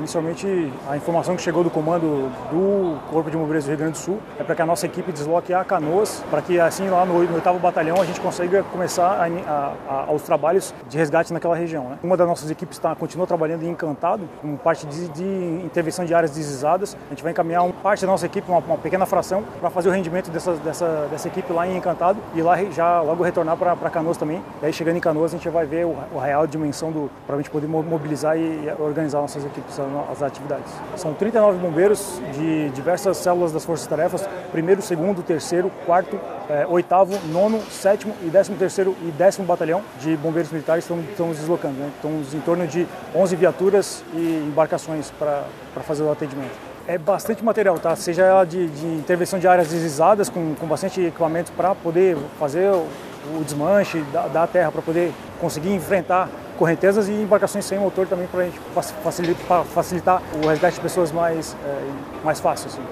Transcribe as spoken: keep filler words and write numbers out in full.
inicialmente a informação que chegou do comando do Corpo de Bombeiros do Rio Grande do Sul é para que a nossa equipe desloque a Canoas, para que assim lá no oitavo Batalhão a gente consiga começar a, a, a, aos trabalhos de resgate naquela região, né? Uma das nossas equipes tá, continua trabalhando em Encantado, com parte de, de intervenção de áreas deslizzadas. A gente vai encaminhar uma parte da nossa equipe, uma, uma pequena fração, para fazer o rendimento dessa, dessa, dessa equipe lá em Encantado e lá já logo retornar para Canoas também. E aí chegando em Canoas a gente vai ver o, o real dimensão do, para a gente poder mobilizar e organizar nossas equipes, as atividades. São trinta e nove bombeiros de diversas células das forças-tarefas, primeiro, segundo, terceiro, quarto, é, oitavo, nono, sétimo e décimo terceiro e décimo batalhão de bombeiros militares estão, estão nos deslocando, né? Estamos em torno de onze viaturas e embarcações para fazer o atendimento. É bastante material, tá? Seja ela de, de intervenção de áreas deslizadas, com, com bastante equipamento para poder fazer o, o desmanche da, da terra, para poder conseguir enfrentar correntezas, e embarcações sem motor também para a gente facilitar, facilitar o resgate de pessoas mais, é, mais fácil. Assim.